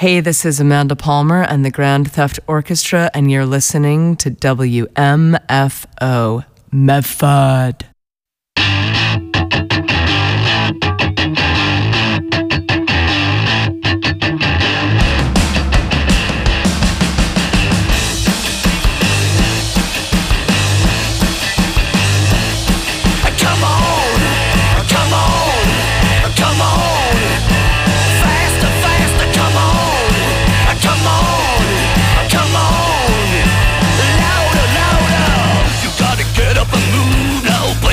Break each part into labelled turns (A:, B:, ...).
A: Hey, this is Amanda Palmer and the Grand Theft Orchestra, and you're listening to WMFO Medford.
B: Get up and move now,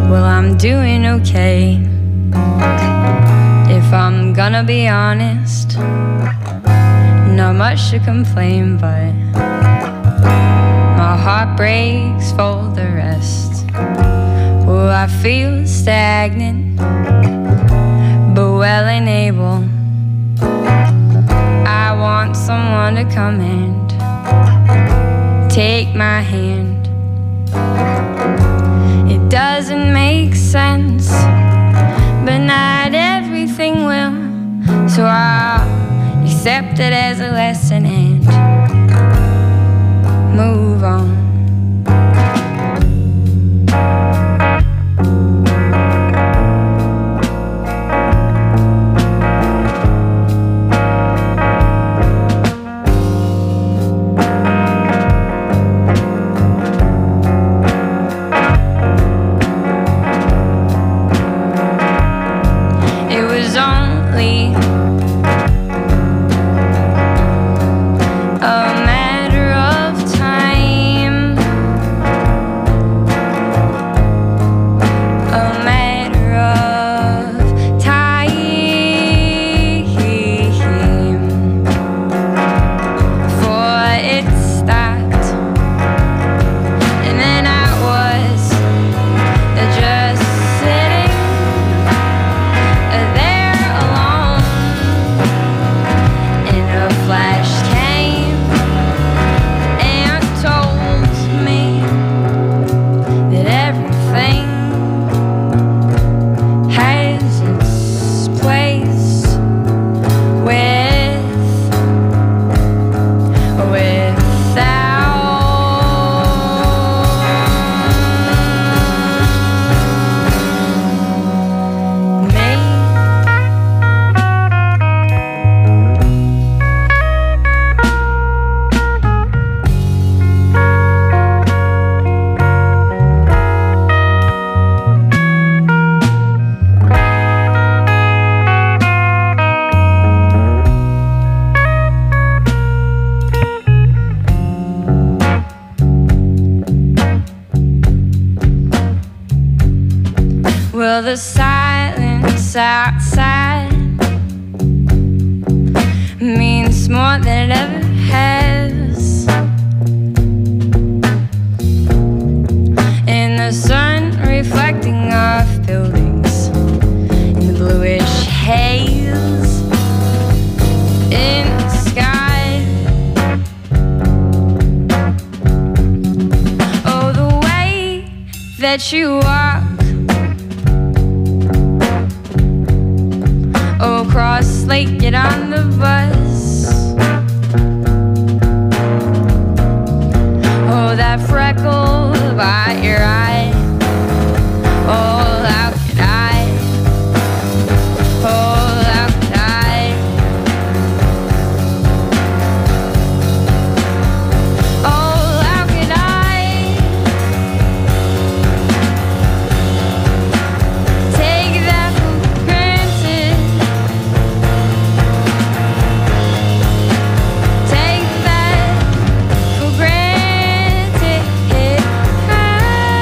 B: Well, I'm doing okay, if I'm gonna be honest. Not much to complain, but my heart breaks for the rest. Well, I feel stagnant, but well and able. I want someone to come and take my hand. It doesn't make sense, but not everything will, so I'll accept it as a lesson and move on. Well, the silence outside means more than it ever has. And the sun reflecting off buildings in the bluish haze in the sky. Oh, the way that you walk across Lake, get on the bus. Oh, that freckle by your eye. Oh, how could I? Oh, how could I? Oh, how could I take that for granted? Take that for granted.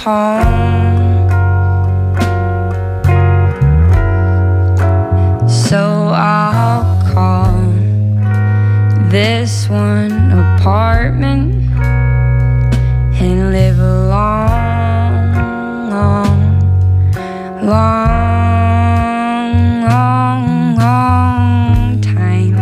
B: home. So I'll call this one apartment and live a long, long, long, long, long time.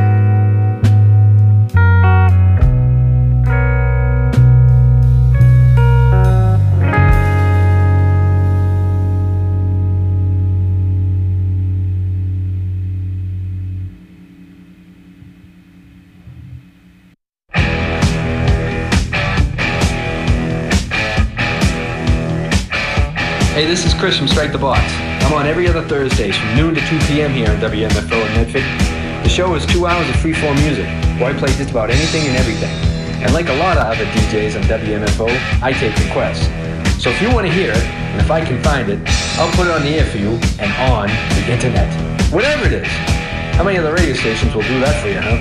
C: Hey, this is Chris from Strike the Box. I'm on every other Thursdays from noon to 2 p.m. here on WMFO in Medford. The show is 2 hours of free-form music, where I play just about anything and everything. And like a lot of other DJs on WMFO, I take requests. So if you want to hear it, and if I can find it, I'll put it on the air for you and on the internet. Whatever it is. How many other radio stations will do that for you, huh?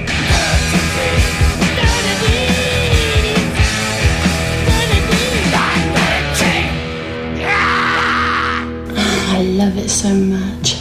D: I love it so much.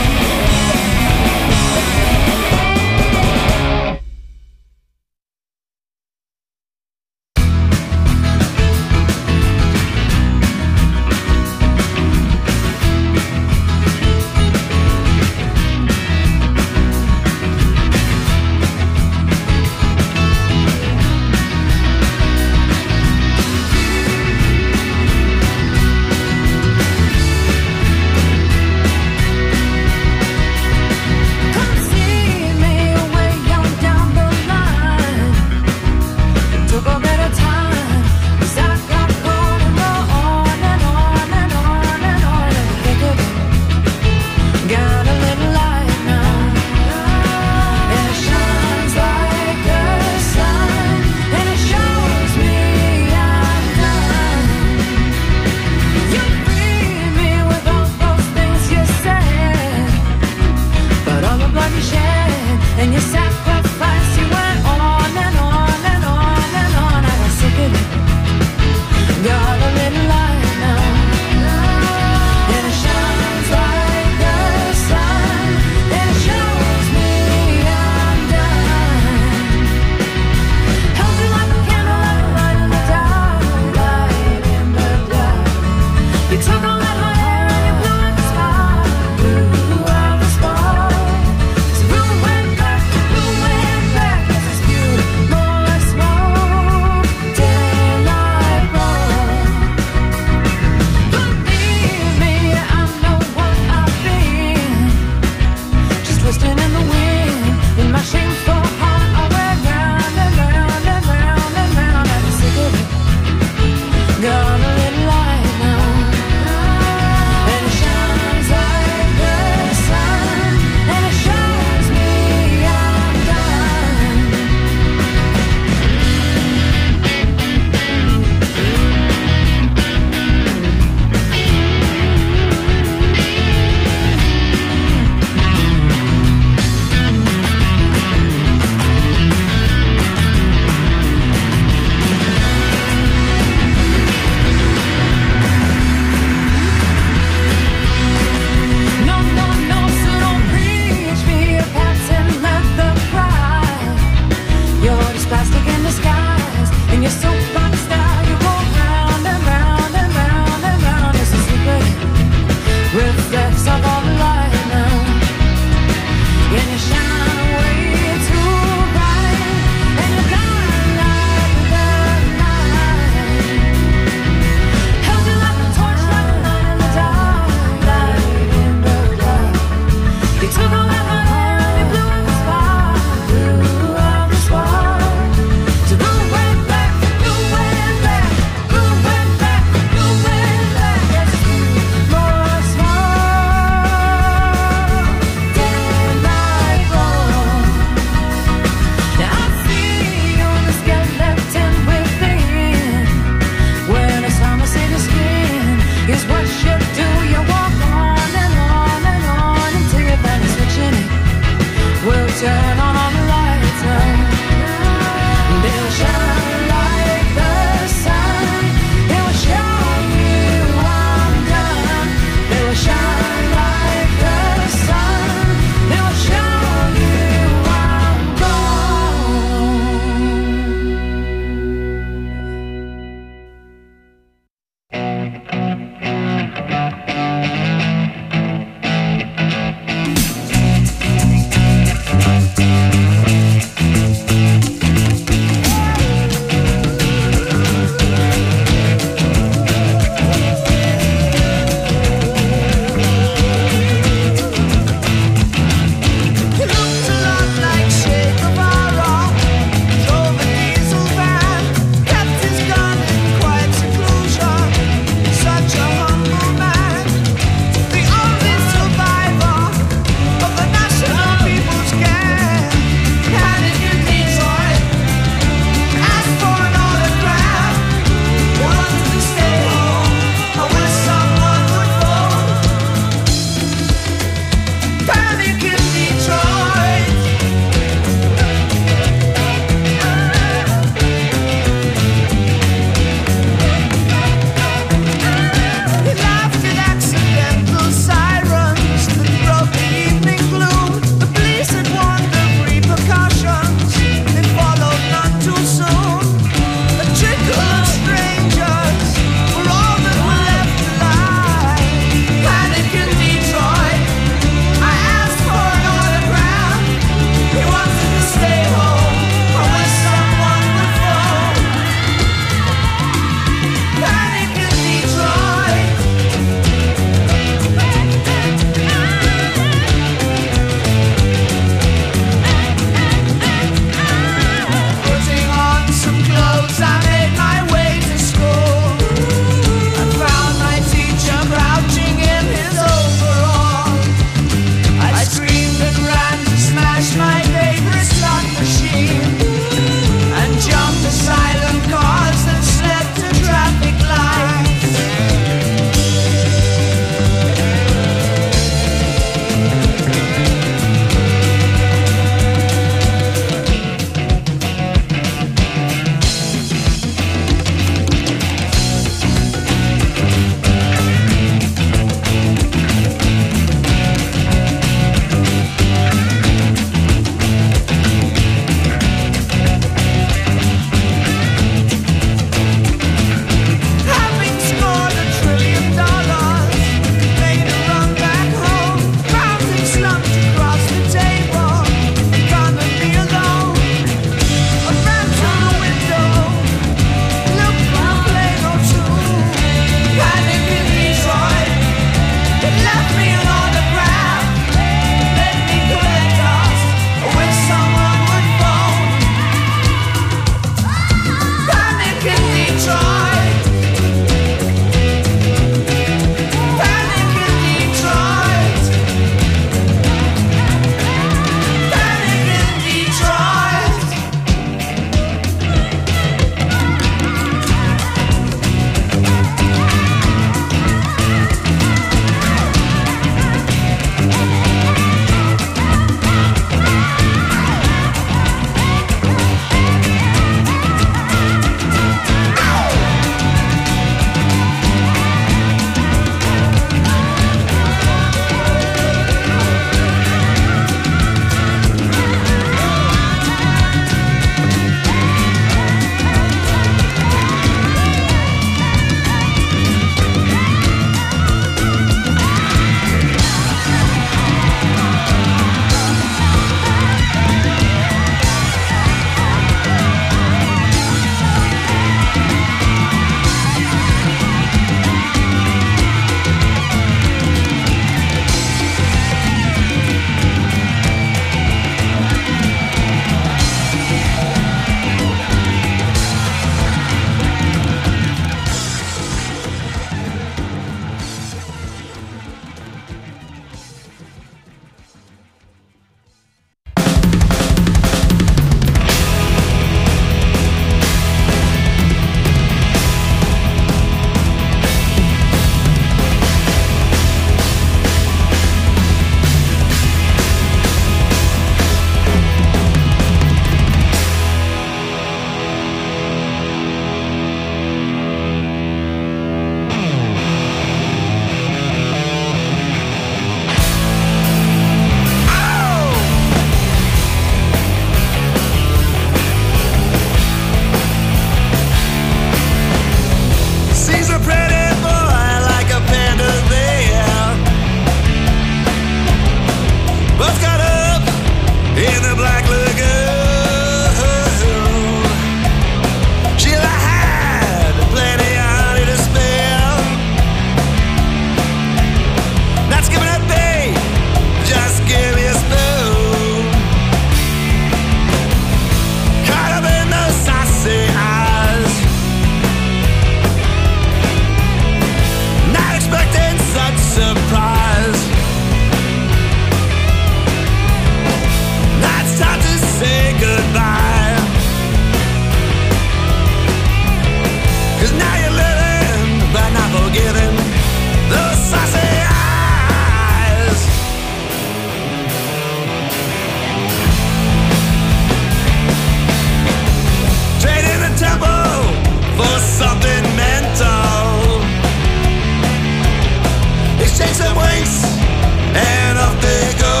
E: drinks, and off they go.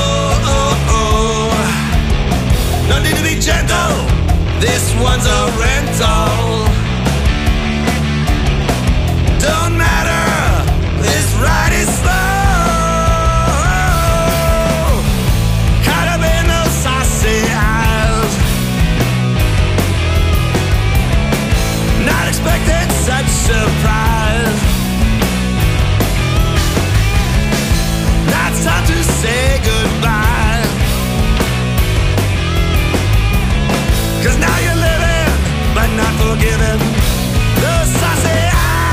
E: No need to be gentle, this one's a rental. Don't matter, this ride is slow. Caught up in those saucy eyes, not expecting such surprise. Now it's time to say goodbye, 'cause now you're living, but not forgiven. Those saucy eyes.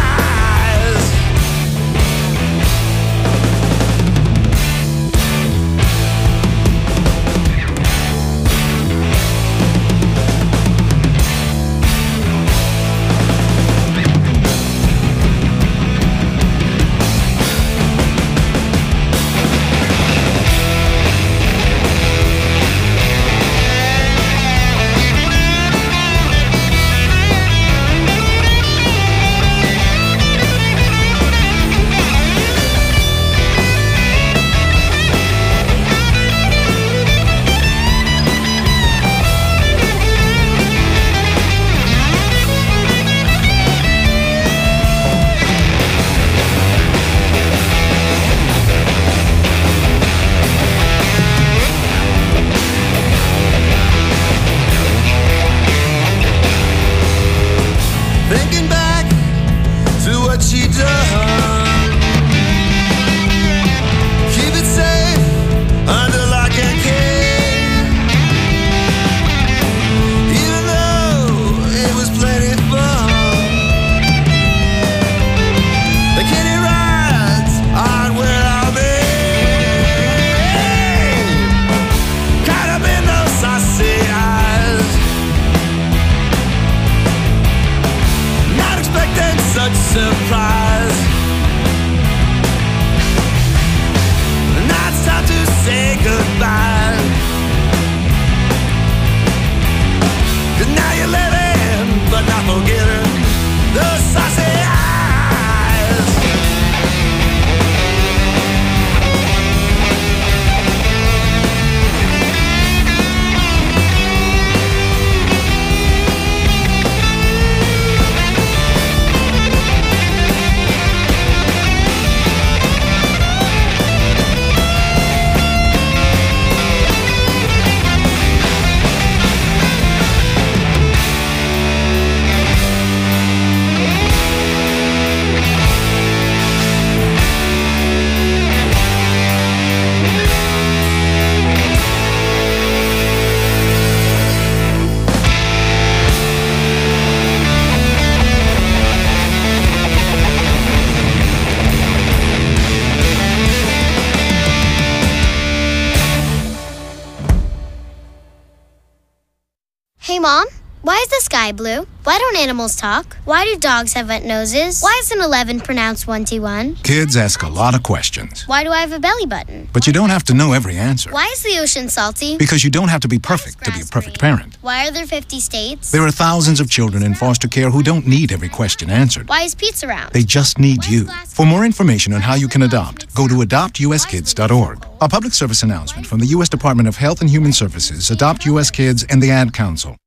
E: Thinking back to what she done, keep it safe under lock and key. Even though it was plenty fun, the kiddie rides aren't where I'll be. Caught up in those saucy eyes, not expecting such surprise. Now it's time to say goodbye, 'cause now you're living, but not forgetting those saucy eyes.
F: Hey, Mom, why is the sky blue? Why don't animals talk? Why do dogs have wet noses? Why is an 11 pronounced 1T1?
G: Kids ask a lot of questions.
F: Why do I have a belly button?
G: But you don't have to know every answer.
F: Why is the ocean salty?
G: Because you don't have to be perfect to be a perfect parent.
F: Why are there 50 states?
G: There are thousands of children in foster care who don't need every question answered.
F: Why is pizza round?
G: They just need you. For more information on how you can adopt, go to adoptuskids.org. A public service announcement from the U.S. Department of Health and Human Services, Adopt U.S. Kids, and the Ad Council.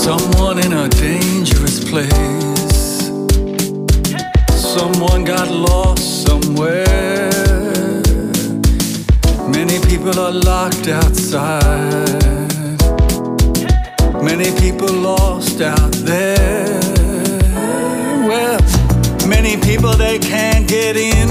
H: Someone in a dangerous place. Someone got lost somewhere. Many people are locked outside. Many people lost out there. Well, many people they can't get in.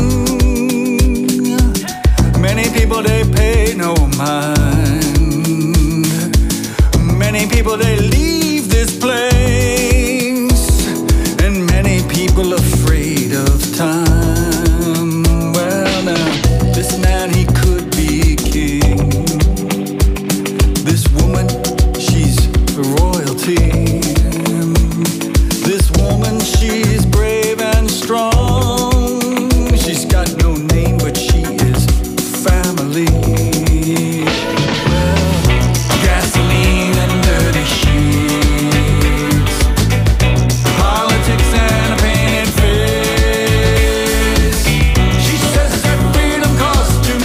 H: Many people they pay no mind. Many people they leave this place. And many people afraid of time. Well now, this man he could be king. This woman, she's royalty. This woman, she's brave and strong. She's got no name, but she is family. Well, gasoline and dirty sheets, politics and a painted face. She says that freedom costs too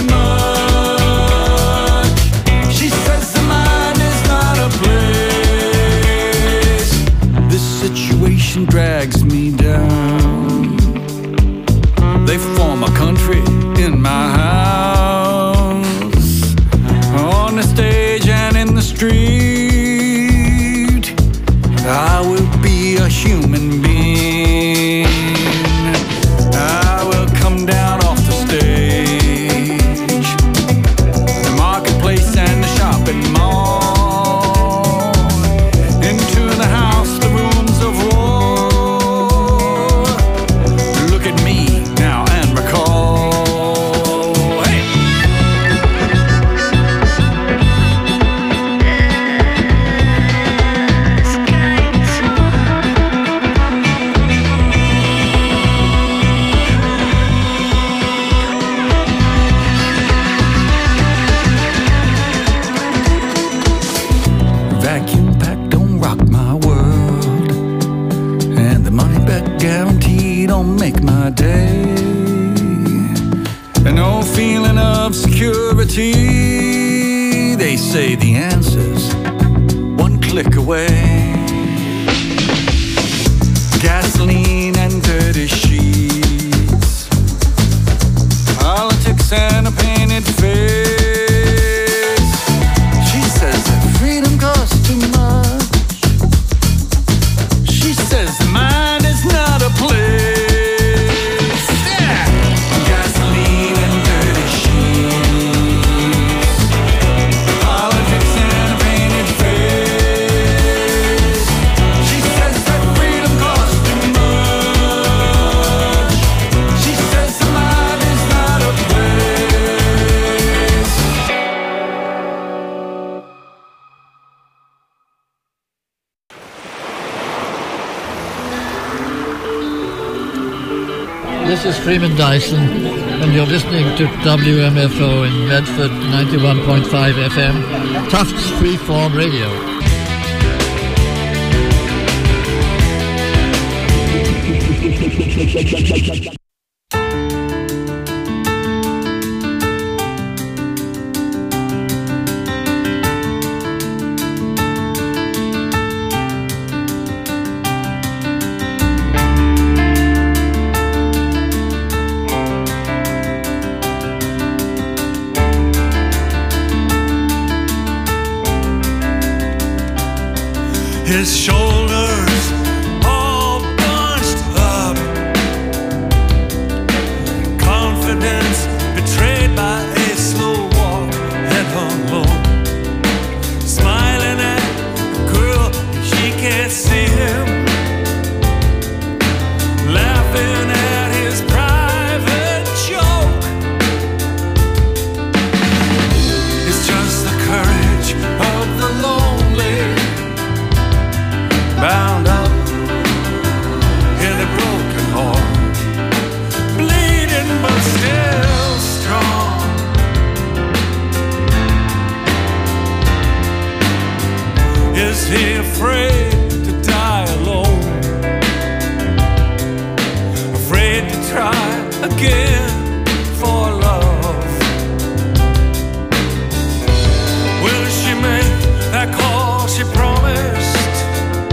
H: much. She says the mind is not a place. This situation drags me down. They form a country in my house, on the stage and in the street. I will be a human being. I will come down off the stage, the marketplace and the shopping mall, into the house, the rooms of war. Look at me now and recall. Hey! Vacuum pack don't rock my world, and the money back guarantee don't make my day. And no feeling of security. They say the answer's one click away. Gasoline and dirty sheets, politics and a painted face. She says that freedom costs too much. She says the mind is not a place. Yeah. Gasoline and dirty sheets, politics and a painted face. She says that freedom costs too much. She says the mind is not a place.
I: This is Freeman Dyson, and you're listening to WMFO in Medford 91.5 FM, Tufts Freeform Radio.
E: His shoulders all bunched up, confidence betrayed by a slow walk, head hung low, smiling at a girl she can't see him, laughing at his private joke. It's just the courage of the lonely, bound up in a broken heart, bleeding but still strong. Is he afraid to die alone? Afraid to try again for love? Will she make that call she promised?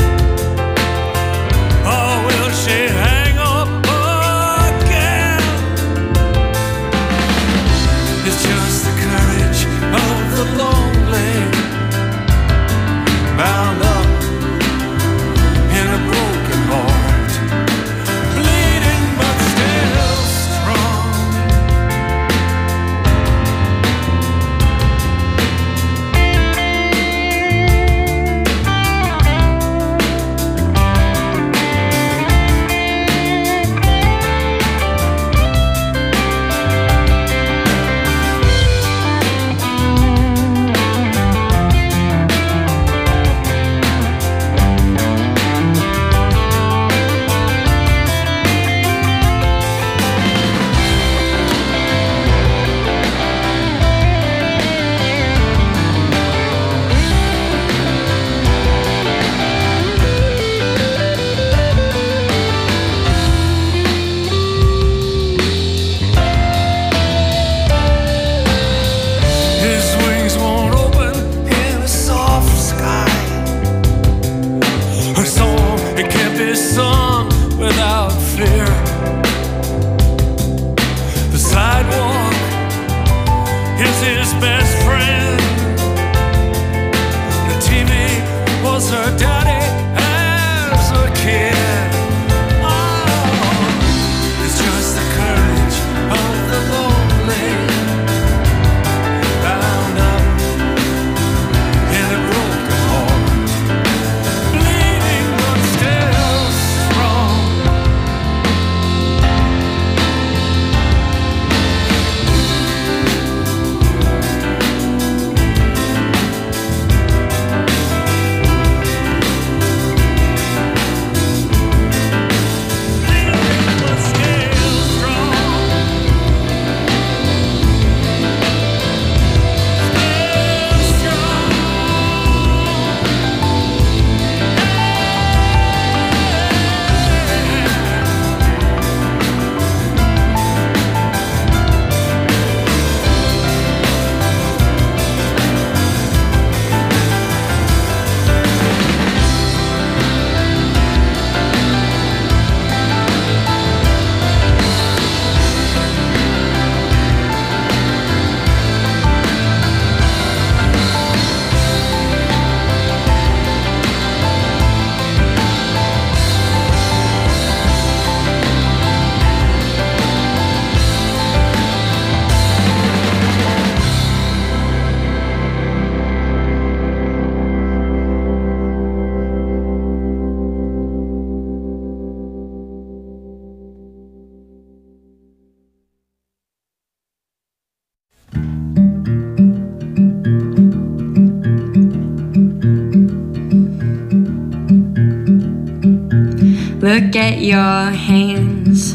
B: look at your hands,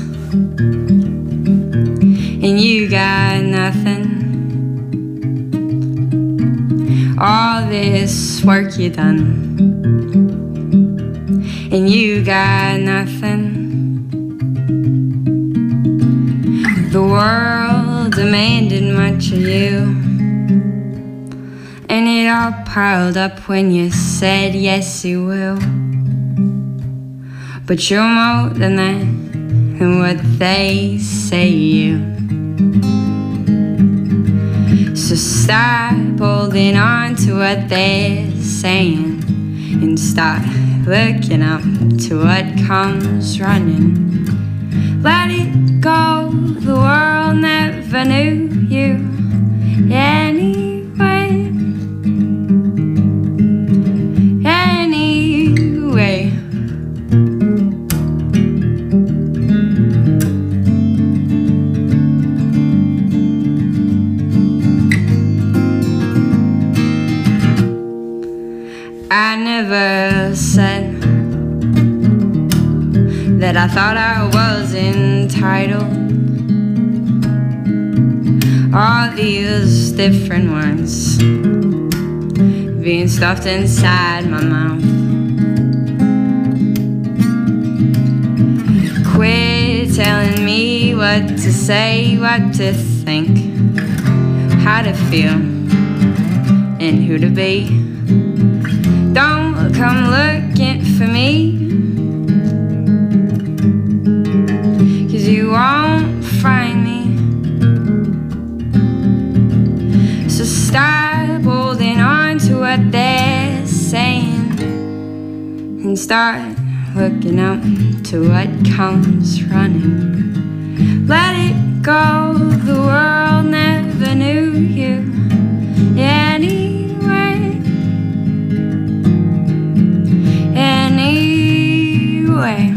B: and you got nothing. All this work you done, and you got nothing. The world demanded much of you, and it all piled up when you said yes you will. But you're more than that, and what they say you. So stop holding on to what they're saying, and start looking up to what comes running. Let it go, the world never knew you anyway. Anyway. I never said that I thought I was entitled. All these different words being stuffed inside my mouth. Quit telling me what to say, what to think, how to feel, and who to be. Don't come looking for me, 'cause you won't find me. So stop holding on to what they're saying, and start looking up to what comes running. Let it go, the world never knew you anyway. Anyway.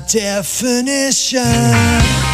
J: definition.